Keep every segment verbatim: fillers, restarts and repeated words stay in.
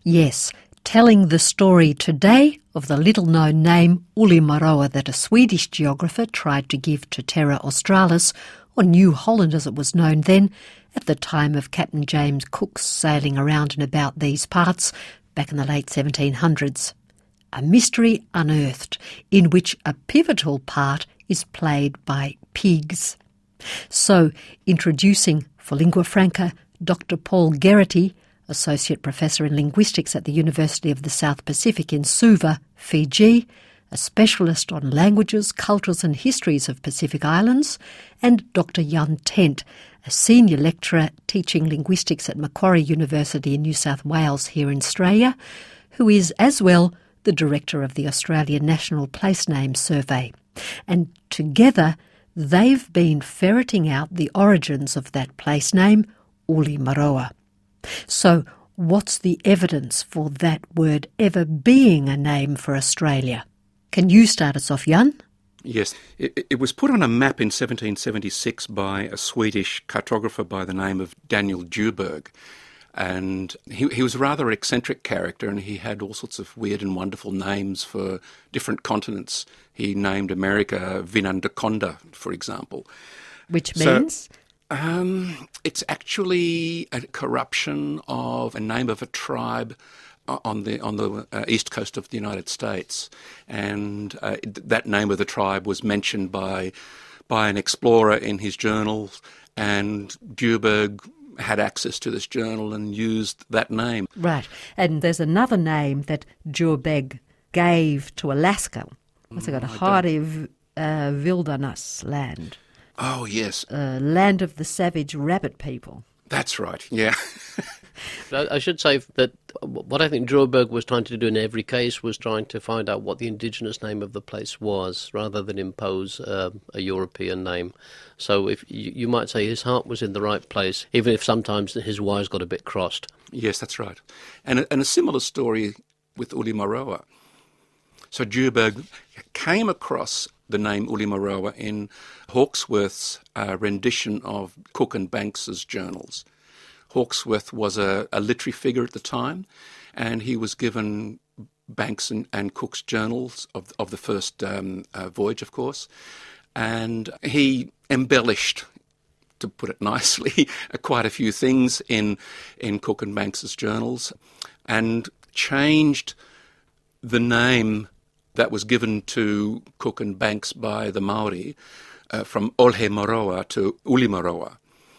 Yes, telling the story today of the little-known name Ulimaroa that a Swedish geographer tried to give to Terra Australis, or New Holland as it was known then, at the time of Captain James Cook's sailing around and about these parts back in the late seventeen hundreds. A mystery unearthed in which a pivotal part is played by pigs. So, introducing, for lingua franca, Doctor Paul Geraghty, Associate Professor in Linguistics at the University of the South Pacific in Suva, Fiji, a specialist on languages, cultures and histories of Pacific Islands, and Doctor Jan Tent, a senior lecturer teaching linguistics at Macquarie University in New South Wales here in Australia, who is as well the director of the Australian National Place Name Survey. And together they've been ferreting out the origins of that place name, Ulimaroa. So what's the evidence for that word ever being a name for Australia? Can you start us off, Jan? Yes, it, it was put on a map in seventeen seventy-six by a Swedish cartographer by the name of Daniel Djurberg. And he, he was a rather eccentric character, and he had all sorts of weird and wonderful names for different continents. He named America Vinandakonda, for example. Which means? So, um, it's actually a corruption of a name of a tribe on the on the uh, east coast of the United States, and uh, that name of the tribe was mentioned by by an explorer in his journals, and Djurberg had access to this journal and used that name. Right, and there's another name that Djurberg gave to Alaska. What's it got? Mm, Hardy uh, Wilderness land. Oh yes, uh, land of the savage rabbit people. That's right. Yeah. I should say that what I think Djurberg was trying to do in every case was trying to find out what the indigenous name of the place was, rather than impose uh, a European name. So if you, you might say his heart was in the right place, even if sometimes his wires got a bit crossed. Yes, that's right. And a, and a similar story with Ulimaroa. So Djurberg came across the name Ulimaroa in Hawkesworth's uh, rendition of Cook and Banks's journals. Hawkesworth was a, a literary figure at the time, and he was given Banks and, and Cook's journals of, of the first um, uh, voyage, of course, and he embellished, to put it nicely, quite a few things in, in Cook and Banks's journals, and changed the name that was given to Cook and Banks by the Maori uh, from Olhe-Moroa to Ulimaroa.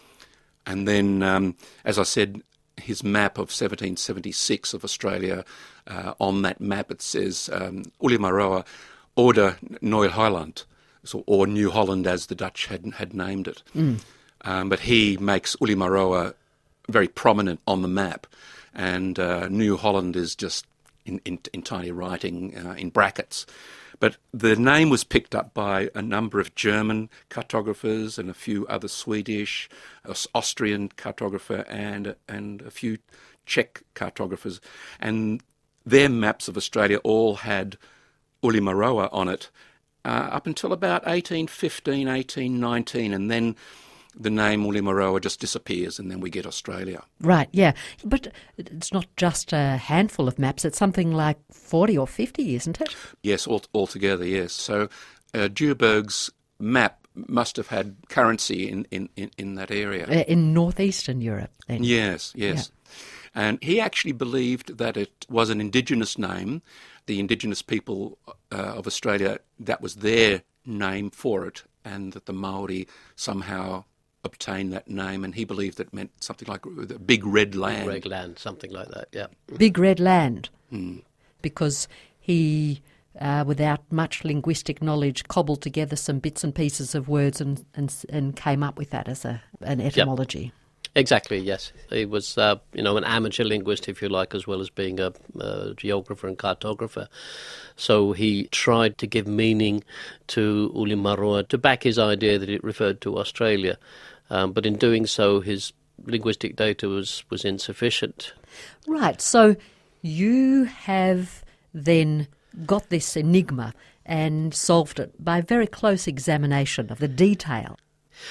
And then, um, as I said, his map of seventeen seventy-six of Australia, uh, on that map it says um, Ulimaroa Oude Nieuw-Holland, so, or New Holland as the Dutch had, had named it. Mm. Um, but he makes Ulimaroa very prominent on the map, and uh, New Holland is just in, in, in tiny writing uh, in brackets. But the name was picked up by a number of German cartographers and a few other Swedish, Austrian cartographer and and a few Czech cartographers. And their maps of Australia all had Ulimaroa on it uh, up until about eighteen fifteen, eighteen nineteen, and then the name Ulimaroa just disappears, and then we get Australia. Right, yeah. But it's not just a handful of maps, it's something like forty or fifty, isn't it? Yes, all, altogether, yes. So uh, Djurberg's map must have had currency in, in, in, in that area. Uh, in northeastern Europe, then? Yes, yes. Yeah. And he actually believed that it was an indigenous name. The indigenous people uh, of Australia, that was their name for it, and that the Maori somehow obtained that name, and he believed that meant something like the big red land. Big red land, something like that, yeah. Big red land. Mm. Because he, uh, without much linguistic knowledge, cobbled together some bits and pieces of words and and, and came up with that as a an etymology. Yep. Exactly, yes. He was, uh, you know, an amateur linguist, if you like, as well as being a, a geographer and cartographer. So he tried to give meaning to Ulimaroa to back his idea that it referred to Australia. Um, but in doing so, his linguistic data was, was insufficient. Right, so you have then got this enigma and solved it by very close examination of the detail.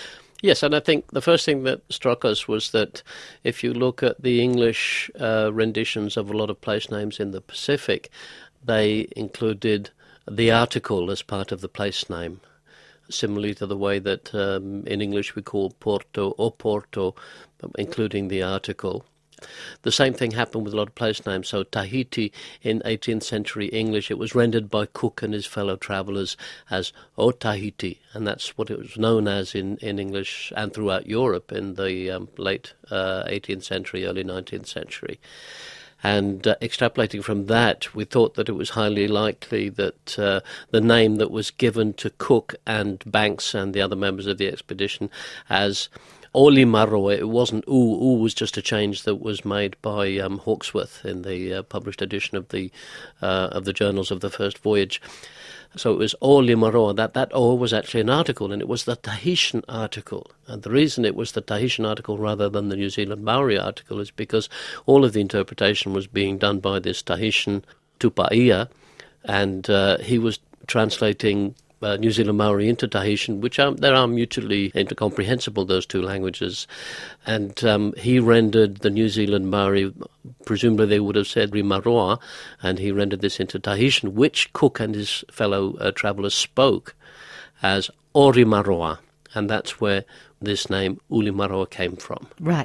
Yes, and I think the first thing that struck us was that if you look at the English uh, renditions of a lot of place names in the Pacific, they included the article as part of the place name, similarly to the way that um, in English we call Porto Oporto, including the article. The same thing happened with a lot of place names. So Tahiti in eighteenth century English, it was rendered by Cook and his fellow travellers as O Tahiti, and that's what it was known as in, in English and throughout Europe in the um, late uh, eighteenth century, early nineteenth century. And uh, extrapolating from that, we thought that it was highly likely that uh, the name that was given to Cook and Banks and the other members of the expedition as Olimaroa, it wasn't Oo. Oo was just a change that was made by um, Hawkesworth in the uh, published edition of the uh, of the journals of the first voyage. So it was Olimaroa. That that O was actually an article, and it was the Tahitian article. And the reason it was the Tahitian article rather than the New Zealand Maori article is because all of the interpretation was being done by this Tahitian Tupaia, and uh, he was translating Uh, New Zealand Maori into Tahitian, which are, they are mutually incomprehensible, those two languages. And um, he rendered the New Zealand Maori, presumably they would have said Rimaroa, and he rendered this into Tahitian, which Cook and his fellow uh, travellers spoke as Orimaroa. And that's where this name Ulimaroa came from. Right.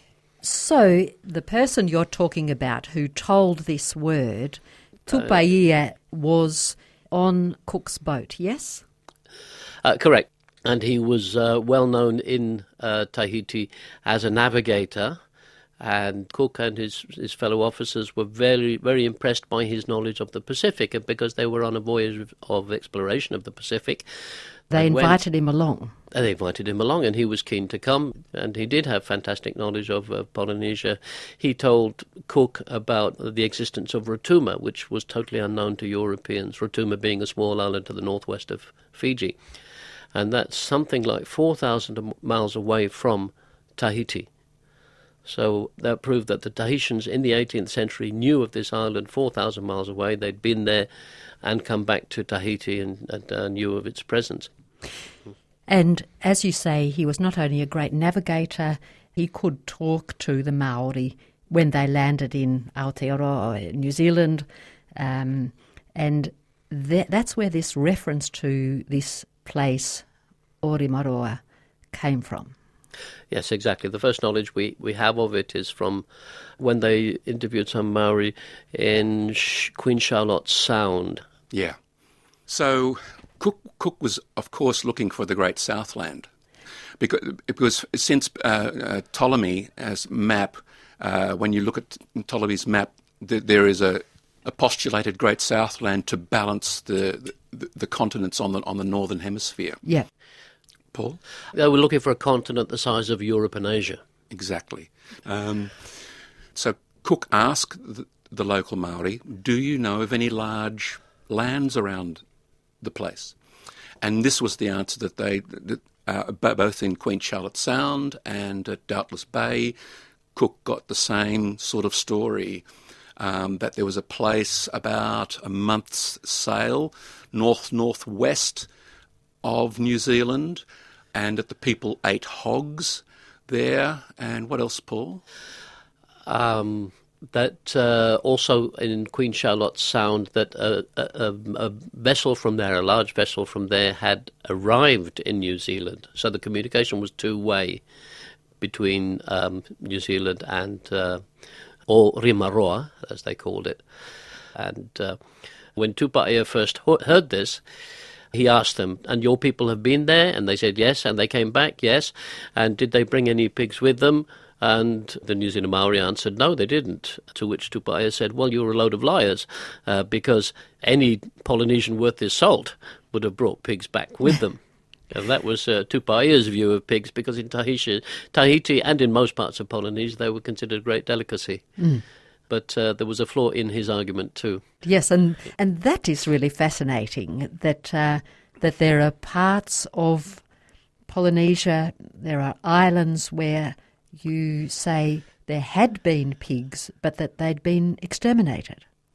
So the person you're talking about who told this word, Tupaia, was on Cook's boat, yes? Uh, correct. And he was uh, well known in uh, Tahiti as a navigator, and Cook and his, his fellow officers were very, very impressed by his knowledge of the Pacific, and because they were on a voyage of, of exploration of the Pacific. They invited when, him along. They invited him along, and he was keen to come, and he did have fantastic knowledge of uh, Polynesia. He told Cook about the existence of Rotuma, which was totally unknown to Europeans, Rotuma being a small island to the northwest of Fiji. And that's something like four thousand miles away from Tahiti. So that proved that the Tahitians in the eighteenth century knew of this island four thousand miles away. They'd been there and come back to Tahiti and, and uh, knew of its presence. And as you say, he was not only a great navigator, he could talk to the Maori when they landed in Aotearoa, New Zealand. Um, and th- that's where this reference to this place, Orimaroa, came from. Yes, exactly. The first knowledge we, we have of it is from when they interviewed some Maori in Queen Charlotte Sound. Yeah. So Cook, Cook was, of course, looking for the Great Southland. Because, because since uh, uh, Ptolemy as map, uh, when you look at Ptolemy's map, th- there is a, a postulated Great Southland to balance the, the, the continents on the, on the northern hemisphere. Yeah. Paul? They were looking for a continent the size of Europe and Asia. Exactly. Um, so Cook asked the, the local Maori, do you know of any large lands around the place? And this was the answer that they, that, uh, both in Queen Charlotte Sound and at Doubtless Bay, Cook got the same sort of story, um, that there was a place about a month's sail north-northwest of New Zealand, and that the people ate hogs there. And what else, Paul? Um, that uh, also in Queen Charlotte Sound, that a, a, a vessel from there, a large vessel from there, had arrived in New Zealand. So the communication was two-way between um, New Zealand and uh, or Rimaroa, as they called it. And uh, when Tupaia first heard this, he asked them, and your people have been there? And they said yes, and they came back, yes. And did they bring any pigs with them? And the New Zealand Maori answered, no, they didn't. To which Tupaia said, well, you're a load of liars, uh, because any Polynesian worth his salt would have brought pigs back with them. And that was uh, Tupaia's view of pigs, because in Tahiti, Tahiti and in most parts of Polynesia, they were considered a great delicacy. Mm. But uh, there was a flaw in his argument too. Yes, and, and that is really fascinating, that uh, that there are parts of Polynesia, there are islands where you say there had been pigs, but that they'd been exterminated.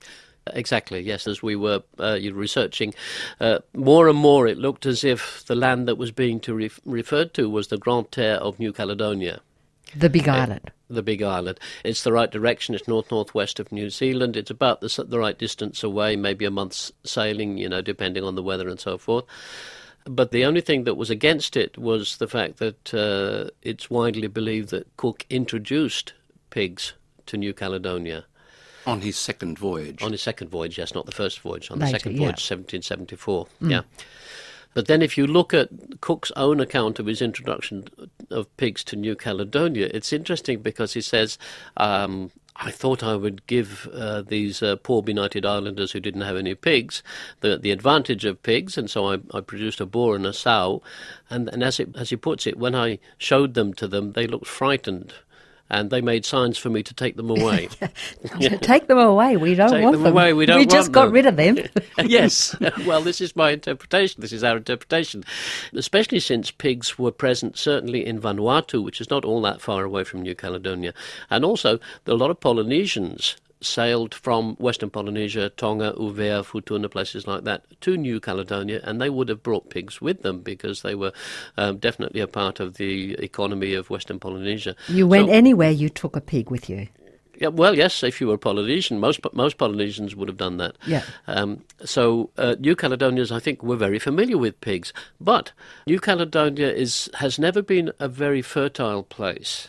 Exactly, yes. As we were uh, researching, uh, more and more it looked as if the land that was being to ref- referred to was the Grande Terre of New Caledonia. The Big Island. Uh, the Big Island. It's the right direction. It's north-northwest of New Zealand. It's about the, the right distance away, maybe a month's sailing, you know, depending on the weather and so forth. But the only thing that was against it was the fact that uh, it's widely believed that Cook introduced pigs to New Caledonia. On his second voyage. On his second voyage, yes, not the first voyage. On the Later, second yeah. voyage, seventeen seventy-four, Mm. yeah. But then if you look at Cook's own account of his introduction of pigs to New Caledonia, it's interesting because he says, um, I thought I would give uh, these uh, poor benighted islanders who didn't have any pigs the, the advantage of pigs, and so I, I produced a boar and a sow. And, and as, it, as he puts it, when I showed them to them, they looked frightened. And they made signs for me to take them away. Take them away. We don't Take want them them. away. We don't we want just got them. rid of them. Yes. Well, this is my interpretation. This is our interpretation. Especially since pigs were present certainly in Vanuatu, which is not all that far away from New Caledonia. And also, a lot of Polynesians sailed from Western Polynesia, Tonga, Uvea, Futuna, places like that, to New Caledonia, and they would have brought pigs with them because they were um, definitely a part of the economy of Western Polynesia. You went So- anywhere, you took a pig with you. Yeah, well, yes, if you were Polynesian, most most Polynesians would have done that. Yeah. Um, so uh, New Caledonians, I think, were very familiar with pigs, but New Caledonia is has never been a very fertile place.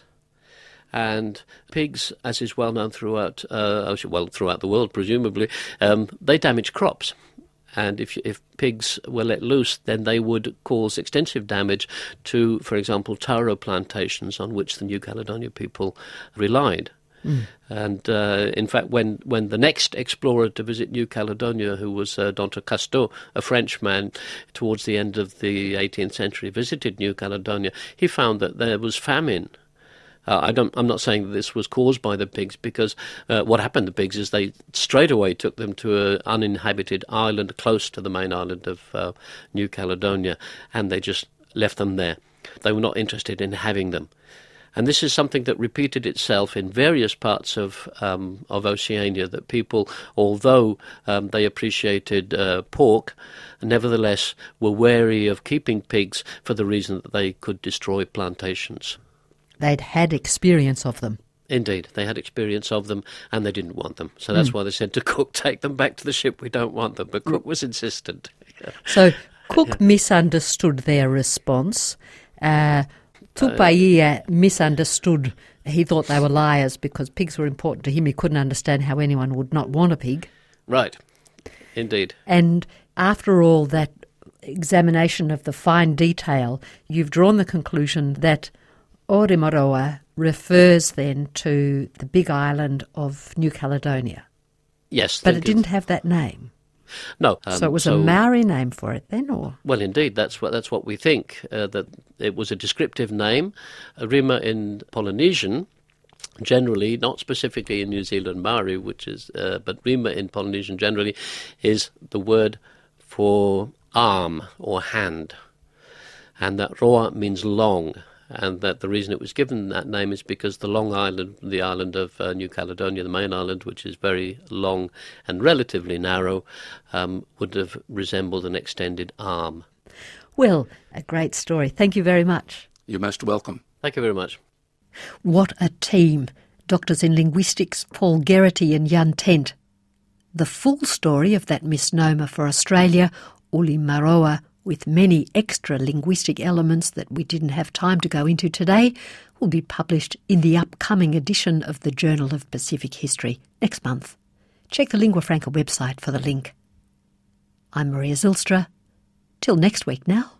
And pigs, as is well known throughout, uh, well, throughout the world, presumably, um, they damage crops. And if if pigs were let loose, then they would cause extensive damage to, for example, taro plantations on which the New Caledonia people relied. Mm. And uh, in fact, when, when the next explorer to visit New Caledonia, who was uh, Doctor Casteau, a Frenchman, towards the end of the eighteenth century, visited New Caledonia, he found that there was famine. Uh, I don't, I'm not saying that this was caused by the pigs, because uh, what happened to pigs is they straight away took them to an uninhabited island close to the main island of uh, New Caledonia, and they just left them there. They were not interested in having them. And this is something that repeated itself in various parts of um, of Oceania, that people, although um, they appreciated uh, pork, nevertheless were wary of keeping pigs for the reason that they could destroy plantations. They'd had experience of them. Indeed, they had experience of them, and they didn't want them. So that's mm. why they said to Cook, take them back to the ship, we don't want them. But Cook was insistent. So Cook yeah. misunderstood their response. Uh, Tupaia misunderstood. He thought they were liars because pigs were important to him. He couldn't understand how anyone would not want a pig. Right, indeed. And after all that examination of the fine detail, you've drawn the conclusion that Ourimaroa refers then to the big island of New Caledonia. Yes. But it didn't have that name. No. Um, so it was so, a Maori name for it then, or? Well, indeed, that's what that's what we think, uh, that it was a descriptive name. Rima in Polynesian, generally, not specifically in New Zealand Maori, which is, uh, but Rima in Polynesian generally is the word for arm or hand. And that roa means long. And that the reason it was given that name is because the long island, the island of uh, New Caledonia, the main island, which is very long and relatively narrow, um, would have resembled an extended arm. Well, a great story. Thank you very much. You're most welcome. Thank you very much. What a team. Doctors in linguistics Paul Geraghty and Jan Tent. The full story of that misnomer for Australia, Ulimaroa, with many extra linguistic elements that we didn't have time to go into today, will be published in the upcoming edition of the Journal of Pacific History next month. Check the Lingua Franca website for the link. I'm Maria Zylstra. Till next week now.